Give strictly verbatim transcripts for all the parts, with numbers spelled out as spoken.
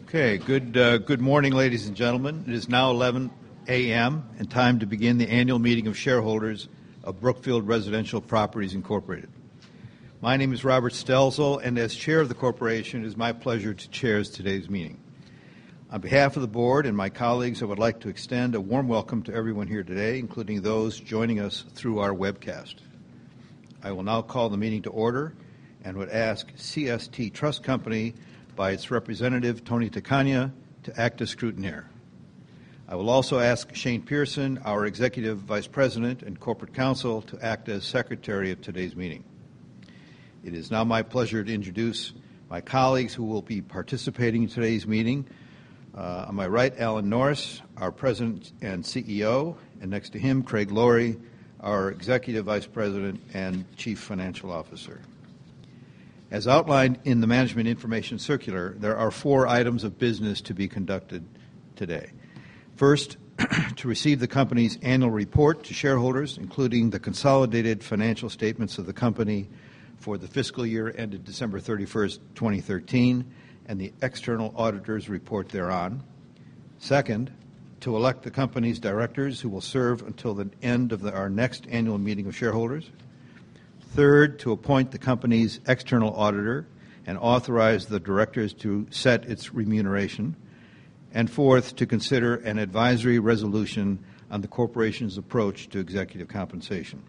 Okay, good, uh, good morning, ladies and gentlemen. It is now eleven a m and time to begin the annual meeting of shareholders of Brookfield Residential Properties, Incorporated. My name is Robert Stelzel, and as chair of the corporation, it is my pleasure to chair today's meeting. On behalf of the board and my colleagues, I would like to extend a warm welcome to everyone here today, including those joining us through our webcast. I will now call the meeting to order and would ask C S T Trust Company by its representative, Tony Tacania, to act as scrutineer. I will also ask Shane Pearson, our Executive Vice President and Corporate Counsel, to act as Secretary of today's meeting. It is now my pleasure to introduce my colleagues who will be participating in today's meeting. Uh, on my right, Alan Norris, our President and C E O, and next to him, Craig Laurie, our Executive Vice President and Chief Financial Officer. As outlined in the Management Information Circular, there are four items of business to be conducted today. First, to receive the company's annual report to shareholders, including the consolidated financial statements of the company for the fiscal year ended December thirty-first, twenty thirteen, and the external auditor's report thereon. Second, to elect the company's directors who will serve until the end of the, our next annual meeting of shareholders. Third, to appoint the company's external auditor and authorize the directors to set its remuneration. And fourth, to consider an advisory resolution on the corporation's approach to executive compensation.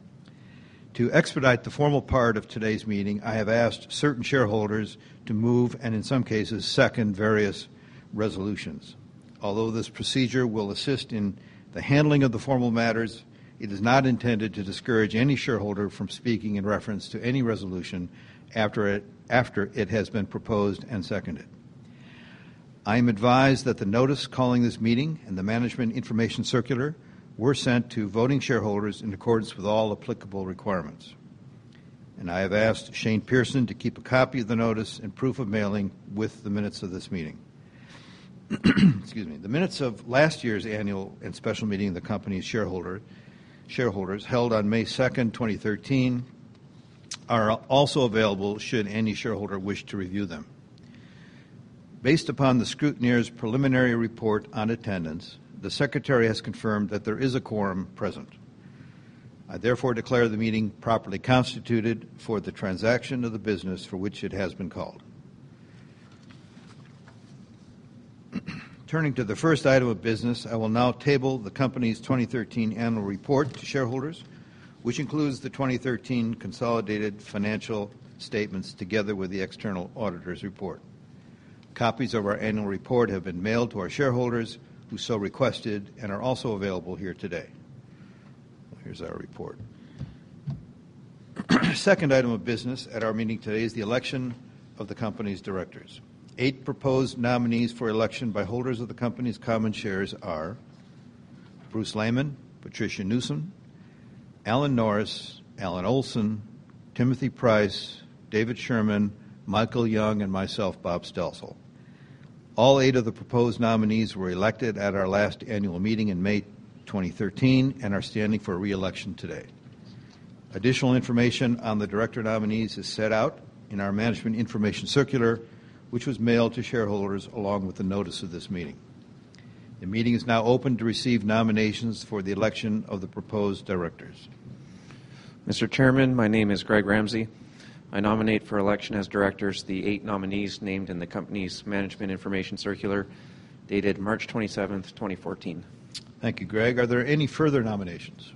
To expedite the formal part of today's meeting, I have asked certain shareholders to move and in some cases second various resolutions. Although this procedure will assist in the handling of the formal matters, it is not intended to discourage any shareholder from speaking in reference to any resolution after it, after it has been proposed and seconded. I am advised that the notice calling this meeting and the Management Information Circular were sent to voting shareholders in accordance with all applicable requirements. And I have asked Shane Pearson to keep a copy of the notice and proof of mailing with the minutes of this meeting. Excuse me. The minutes of last year's annual and special meeting of the company's shareholder shareholders held on May second, twenty thirteen, are also available should any shareholder wish to review them. Based upon the scrutineer's preliminary report on attendance, the Secretary has confirmed that there is a quorum present. I therefore declare the meeting properly constituted for the transaction of the business for which it has been called. Turning to the first item of business, I will now table the company's twenty thirteen annual report to shareholders, which includes the twenty thirteen consolidated financial statements together with the external auditor's report. Copies of our annual report have been mailed to our shareholders who so requested and are also available here today. Here's our report. Second item of business at our meeting today is the election of the company's directors. Eight proposed nominees for election by holders of the company's common shares are Bruce Lehman, Patricia Newsom, Alan Norris, Alan Olson, Timothy Price, David Sherman, Michael Young, and myself, Bob Stelzel. All eight of the proposed nominees were elected at our last annual meeting in May twenty thirteen and are standing for re-election today. Additional information on the director nominees is set out in our Management Information Circular, which was mailed to shareholders along with the notice of this meeting. The meeting is now open to receive nominations for the election of the proposed directors. Mister Chairman, my name is Greg Ramsey. I nominate for election as directors the eight nominees named in the company's Management Information Circular dated March twenty-seventh, twenty fourteen. Thank you, Greg. Are there any further nominations?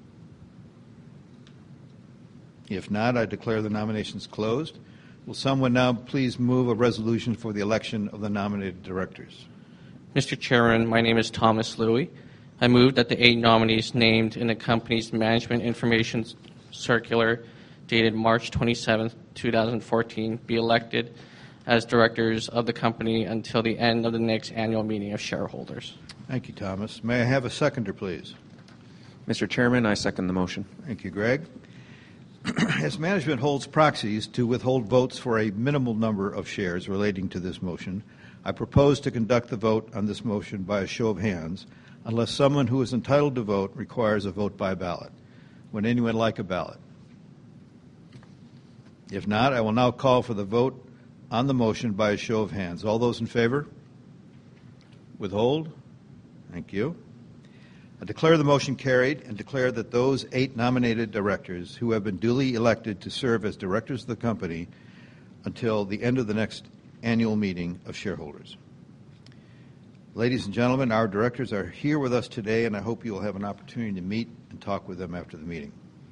If not, I declare the nominations closed. Will someone now please move a resolution for the election of the nominated directors? Mister Chairman, my name is Thomas Louie. I move that the eight nominees named in the company's Management Information Circular dated March twenty-seventh, twenty fourteen be elected as directors of the company until the end of the next annual meeting of shareholders. Thank you, Thomas. May I have a seconder, please? Mister Chairman, I second the motion. Thank you, Greg. As management holds proxies to withhold votes for a minimal number of shares relating to this motion, I propose to conduct the vote on this motion by a show of hands, unless someone who is entitled to vote requires a vote by ballot. Would anyone like a ballot? If not, I will now call for the vote on the motion by a show of hands. All those in favor? Withhold? Thank you. I declare the motion carried and declare that those eight nominated directors who have been duly elected to serve as directors of the company until the end of the next annual meeting of shareholders. Ladies and gentlemen, our directors are here with us today, and I hope you will have an opportunity to meet and talk with them after the meeting.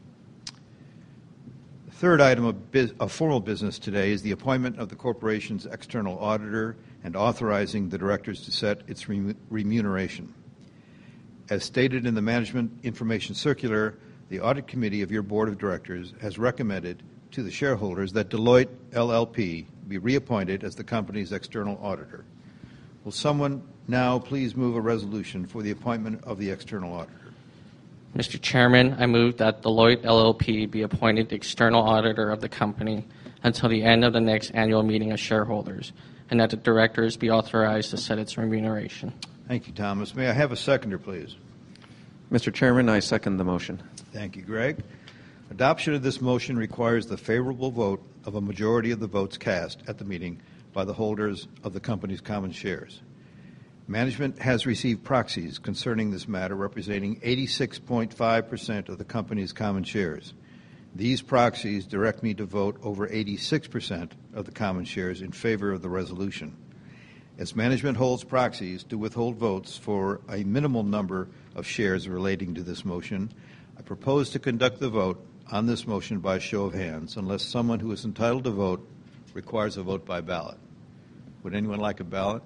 The third item of, biz- of formal business today is the appointment of the corporation's external auditor and authorizing the directors to set its re- remuneration. As stated in the Management Information Circular, the Audit Committee of your Board of Directors has recommended to the shareholders that Deloitte L L P be reappointed as the company's external auditor. Will someone now please move a resolution for the appointment of the external auditor? Mister Chairman, I move that Deloitte L L P be appointed the external auditor of the company until the end of the next annual meeting of shareholders, and that the directors be authorized to set its remuneration. Thank you, Thomas. May I have a seconder, please? Mister Chairman, I second the motion. Thank you, Greg. Adoption of this motion requires the favorable vote of a majority of the votes cast at the meeting by the holders of the company's common shares. Management has received proxies concerning this matter representing eighty-six point five percent of the company's common shares. These proxies direct me to vote over eighty-six percent of the common shares in favor of the resolution. As management holds proxies to withhold votes for a minimal number of shares relating to this motion, I propose to conduct the vote on this motion by show of hands unless someone who is entitled to vote requires a vote by ballot. Would anyone like a ballot?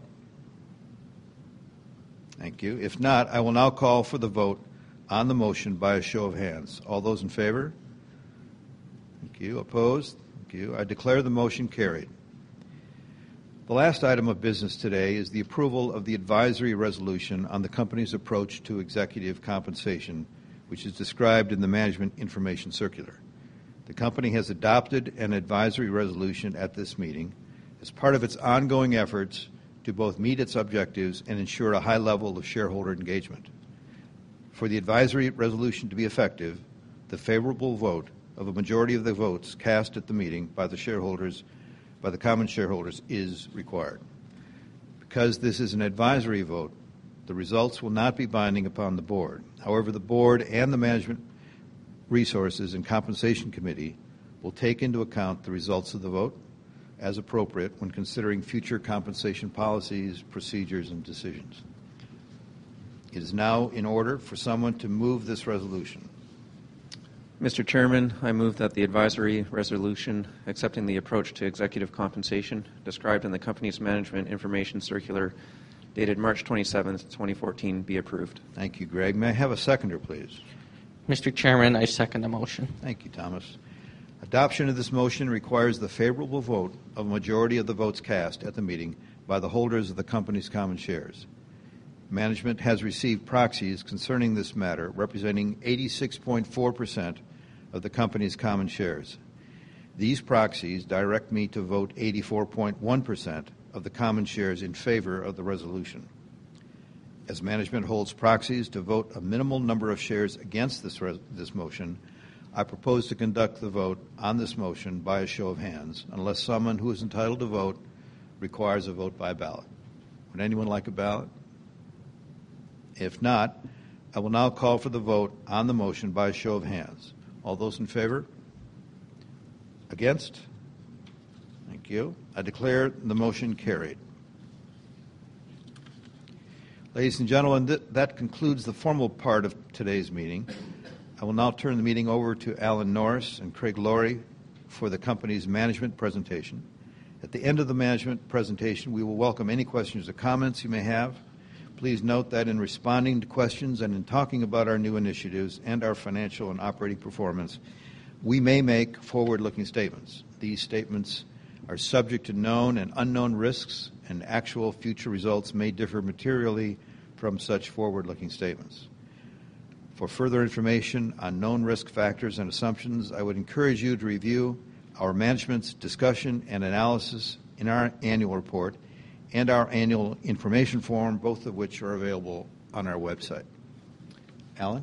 Thank you. If not, I will now call for the vote on the motion by a show of hands. All those in favor? Thank you. Opposed? Thank you. I declare the motion carried. The last item of business today is the approval of the advisory resolution on the company's approach to executive compensation, which is described in the Management Information Circular. The company has adopted an advisory resolution at this meeting as part of its ongoing efforts to both meet its objectives and ensure a high level of shareholder engagement. For the advisory resolution to be effective, the favorable vote of a majority of the votes cast at the meeting by the shareholders by the common shareholders is required. Because this is an advisory vote, the results will not be binding upon the board. However, the board and the Management Resources and Compensation Committee will take into account the results of the vote as appropriate when considering future compensation policies, procedures, and decisions. It is now in order for someone to move this resolution. Mister Chairman, I move that the advisory resolution accepting the approach to executive compensation described in the company's Management Information Circular dated March twenty-seventh, twenty fourteen be approved. Thank you, Greg. May I have a seconder, please? Mister Chairman, I second the motion. Thank you, Thomas. Adoption of this motion requires the favorable vote of a majority of the votes cast at the meeting by the holders of the company's common shares. Management has received proxies concerning this matter representing eighty-six point four percent of the company's common shares. These proxies direct me to vote eighty-four point one percent of the common shares in favor of the resolution. As management holds proxies to vote a minimal number of shares against this, res- this motion, I propose to conduct the vote on this motion by a show of hands unless someone who is entitled to vote requires a vote by ballot. Would anyone like a ballot? If not, I will now call for the vote on the motion by a show of hands. All those in favor? Against? Thank you. I declare the motion carried. Ladies and gentlemen, th- that concludes the formal part of today's meeting. I will now turn the meeting over to Alan Norris and Craig Laurie for the company's management presentation. At the end of the management presentation, we will welcome any questions or comments you may have. Please note that in responding to questions and in talking about our new initiatives and our financial and operating performance, we may make forward-looking statements. These statements are subject to known and unknown risks, and actual future results may differ materially from such forward-looking statements. For further information on known risk factors and assumptions, I would encourage you to review our management's discussion and analysis in our annual report and our annual information form, both of which are available on our website. Alan?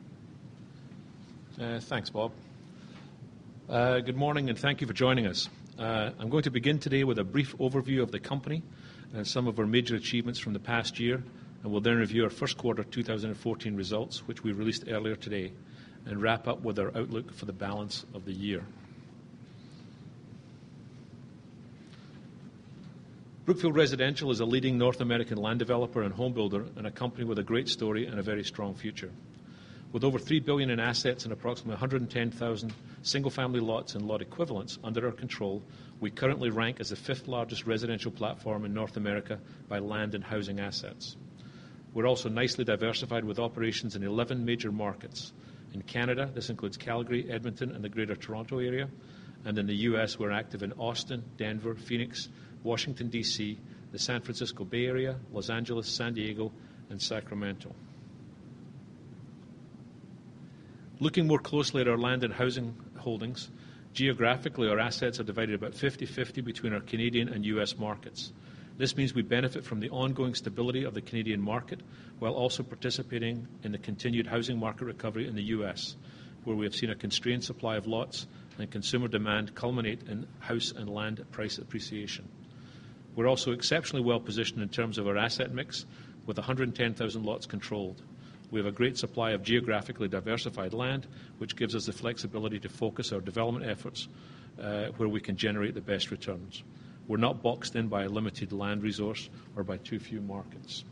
Uh, thanks, Bob. Uh, good morning, and thank you for joining us. Uh, I'm going to begin today with a brief overview of the company and some of our major achievements from the past year, and we'll then review our first quarter two thousand fourteen results, which we released earlier today, and wrap up with our outlook for the balance of the year. Brookfield Residential is a leading North American land developer and home builder, and a company with a great story and a very strong future. With over three billion dollars in assets and approximately one hundred ten thousand single-family lots and lot equivalents under our control, we currently rank as the fifth largest residential platform in North America by land and housing assets. We're also nicely diversified with operations in eleven major markets. In Canada, this includes Calgary, Edmonton, and the Greater Toronto Area. And in the U S, we're active in Austin, Denver, Phoenix, Washington, D C, the San Francisco Bay Area, Los Angeles, San Diego, and Sacramento. Looking more closely at our land and housing holdings, geographically our assets are divided about fifty-fifty between our Canadian and U S markets. This means we benefit from the ongoing stability of the Canadian market while also participating in the continued housing market recovery in the U S, where we have seen a constrained supply of lots and consumer demand culminate in house and land price appreciation. We're also exceptionally well positioned in terms of our asset mix, with one hundred ten thousand lots controlled. We have a great supply of geographically diversified land, which gives us the flexibility to focus our development efforts uh, where we can generate the best returns. We're not boxed in by a limited land resource or by too few markets.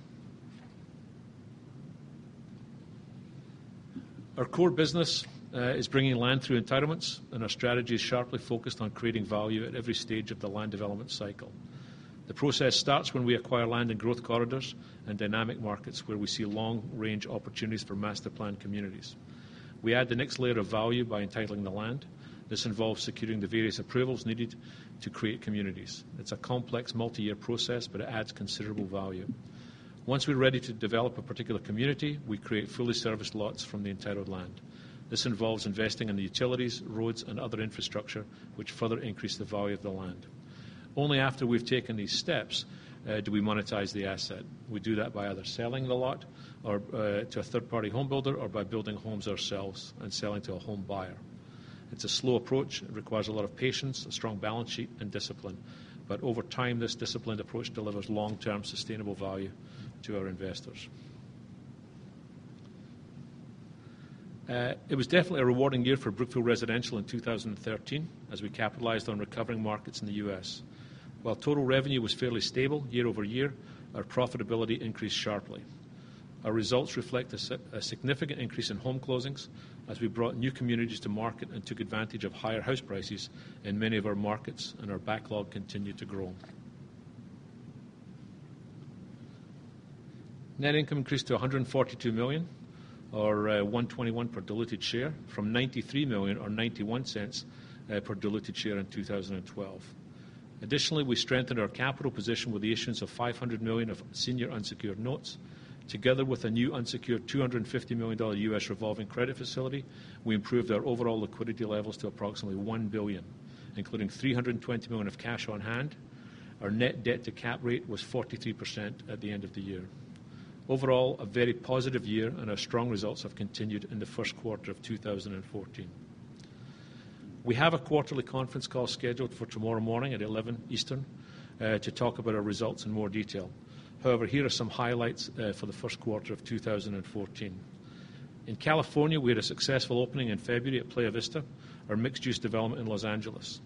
Our core business uh, is bringing land through entitlements, and our strategy is sharply focused on creating value at every stage of the land development cycle. The process starts when we acquire land in growth corridors and dynamic markets where we see long-range opportunities for master plan communities. We add the next layer of value by entitling the land. This involves securing the various approvals needed to create communities. It's a complex multi-year process, but it adds considerable value. Once we're ready to develop a particular community, we create fully serviced lots from the entitled land. This involves investing in the utilities, roads, and other infrastructure, which further increase the value of the land. Only after we've taken these steps uh, do we monetize the asset. We do that by either selling the lot or uh, to a third-party home builder, or by building homes ourselves and selling to a home buyer. It's a slow approach. It requires a lot of patience, a strong balance sheet, and discipline. But over time, this disciplined approach delivers long-term sustainable value to our investors. Uh, it was definitely a rewarding year for Brookfield Residential in two thousand thirteen as we capitalized on recovering markets in the U S. While total revenue was fairly stable year over year, our profitability increased sharply. Our results reflect a, a significant increase in home closings as we brought new communities to market and took advantage of higher house prices in many of our markets, and our backlog continued to grow. Net income increased to one hundred forty-two million dollars, or uh, one hundred twenty-one per diluted share, from ninety-three million dollars or ninety-one cents uh, per diluted share in two thousand twelve. Additionally, we strengthened our capital position with the issuance of five hundred million dollars of senior unsecured notes. Together with a new unsecured two hundred fifty million dollars U S revolving credit facility, we improved our overall liquidity levels to approximately one billion dollars, including three hundred twenty million dollars of cash on hand. Our net debt to cap rate was forty-three percent at the end of the year. Overall, a very positive year, and our strong results have continued in the first quarter of two thousand fourteen. We have a quarterly conference call scheduled for tomorrow morning at eleven Eastern uh, to talk about our results in more detail. However, here are some highlights uh, for the first quarter of two thousand fourteen. In California, we had a successful opening in February at Playa Vista, our mixed-use development in Los Angeles,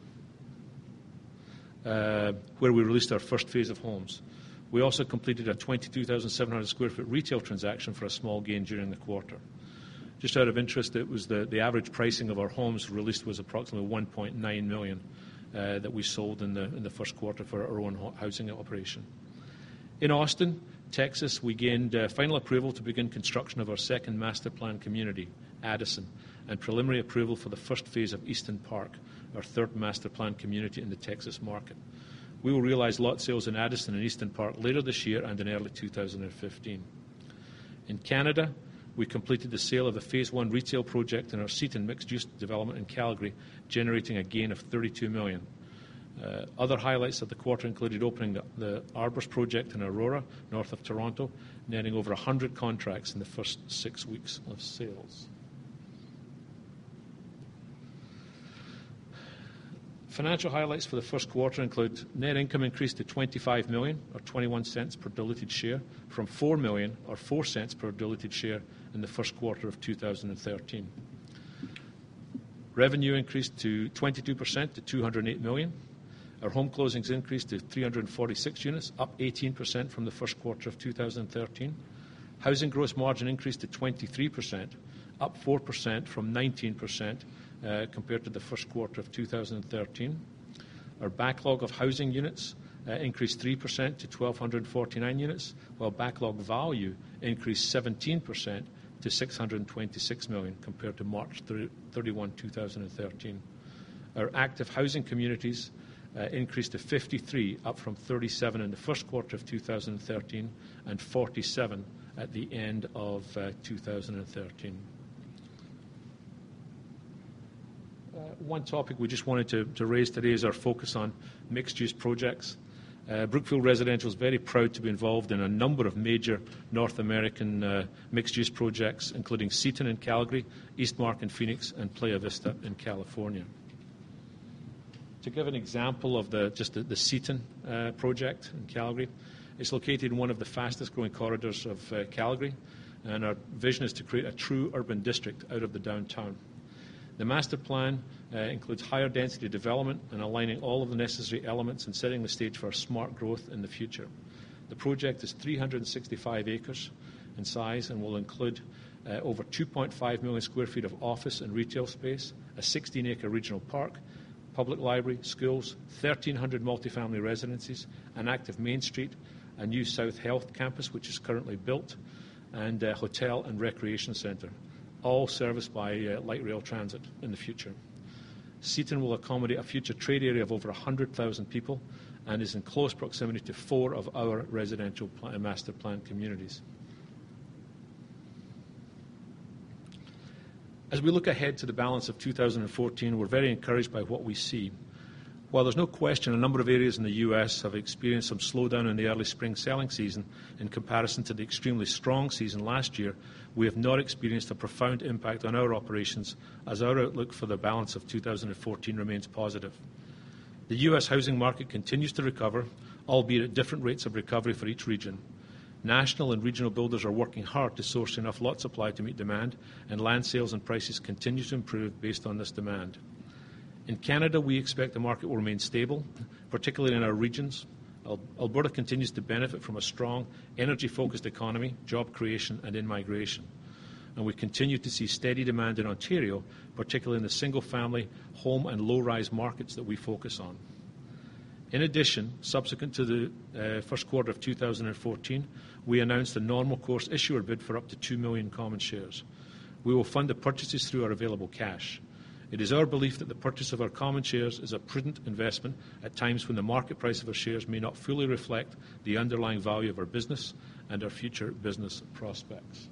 uh, where we released our first phase of homes. We also completed a twenty-two thousand seven hundred square foot retail transaction for a small gain during the quarter. Just out of interest, it was the, the average pricing of our homes released was approximately one point nine million dollars uh, that we sold in the, in the first quarter for our own housing operation. In Austin, Texas, we gained uh, final approval to begin construction of our second master plan community, Addison, and preliminary approval for the first phase of Easton Park, our third master plan community in the Texas market. We will realize lot sales in Addison and Easton Park later this year and in early two thousand fifteen. In Canada, we completed the sale of the Phase one retail project in our Seaton mixed-use development in Calgary, generating a gain of thirty-two million dollars. Uh, other highlights of the quarter included opening the, the Arbors project in Aurora, north of Toronto, netting over one hundred contracts in the first six weeks of sales. Financial highlights for the first quarter include net income increased to twenty-five million dollars, or twenty-one cents per diluted share, from four million dollars, or four cents per diluted share in the first quarter of two thousand thirteen. Revenue increased to twenty-two percent to two hundred eight million dollars. Our home closings increased to three hundred forty-six units, up eighteen percent from the first quarter of two thousand thirteen. Housing gross margin increased to twenty-three percent, up four percent from nineteen percent uh, compared to the first quarter of two thousand thirteen. Our backlog of housing units uh, increased three percent to one thousand two hundred forty-nine units, while backlog value increased seventeen percent to six hundred twenty-six million dollars compared to March thirty-first, two thousand thirteen. Our active housing communities uh, increased to fifty-three, up from thirty-seven in the first quarter of two thousand thirteen and forty-seven at the end of uh, two thousand thirteen. Uh, one topic we just wanted to, to raise today is our focus on mixed-use projects. Uh, Brookfield Residential is very proud to be involved in a number of major North American uh, mixed-use projects, including Seton in Calgary, Eastmark in Phoenix, and Playa Vista in California. To give an example of the, just the, the Seton uh, project in Calgary, it's located in one of the fastest-growing corridors of uh, Calgary, and our vision is to create a true urban district out of the downtown. The master plan uh, includes higher density development and aligning all of the necessary elements and setting the stage for smart growth in the future. The project is three hundred sixty-five acres in size and will include uh, over two point five million square feet of office and retail space, a sixteen acre regional park, public library, schools, thirteen hundred multifamily residences, an active Main Street, a new South Health campus which is currently built, and a hotel and recreation centre, all serviced by uh, light rail transit in the future. Seton will accommodate a future trade area of over one hundred thousand people and is in close proximity to four of our residential pl- master plan communities. As we look ahead to the balance of two thousand fourteen, we're very encouraged by what we see. While there's no question a number of areas in the U S have experienced some slowdown in the early spring selling season in comparison to the extremely strong season last year, we have not experienced a profound impact on our operations as our outlook for the balance of two thousand fourteen remains positive. The U S housing market continues to recover, albeit at different rates of recovery for each region. National and regional builders are working hard to source enough lot supply to meet demand, and land sales and prices continue to improve based on this demand. In Canada, we expect the market will remain stable, particularly in our regions. Alberta continues to benefit from a strong, energy-focused economy, job creation, and in-migration. And we continue to see steady demand in Ontario, particularly in the single-family, home, and low-rise markets that we focus on. In addition, subsequent to the uh, first quarter of two thousand fourteen, we announced a normal course issuer bid for up to two million common shares. We will fund the purchases through our available cash. It is our belief that the purchase of our common shares is a prudent investment at times when the market price of our shares may not fully reflect the underlying value of our business and our future business prospects.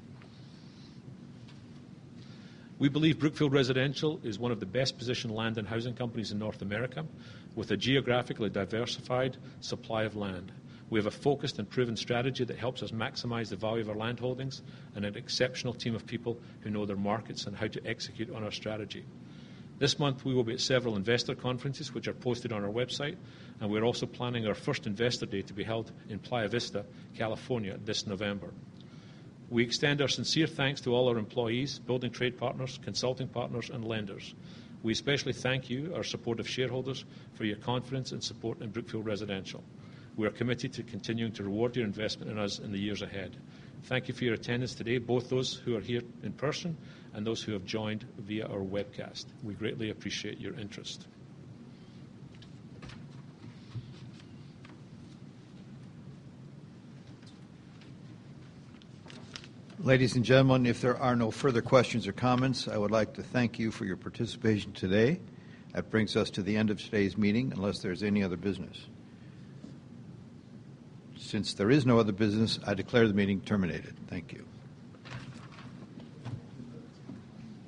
We believe Brookfield Residential is one of the best positioned land and housing companies in North America, with a geographically diversified supply of land. We have a focused and proven strategy that helps us maximize the value of our land holdings and an exceptional team of people who know their markets and how to execute on our strategy. This month we will be at several investor conferences which are posted on our website, and we're also planning our first Investor Day to be held in Playa Vista, California this November. We extend our sincere thanks to all our employees, building trade partners, consulting partners, and lenders. We especially thank you, our supportive shareholders, for your confidence and support in Brookfield Residential. We are committed to continuing to reward your investment in us in the years ahead. Thank you for your attendance today, both those who are here in person and those who have joined via our webcast. We greatly appreciate your interest. Ladies and gentlemen, if there are no further questions or comments, I would like to thank you for your participation today. That brings us to the end of today's meeting, unless there's any other business. Since there is no other business, I declare the meeting terminated. Thank you.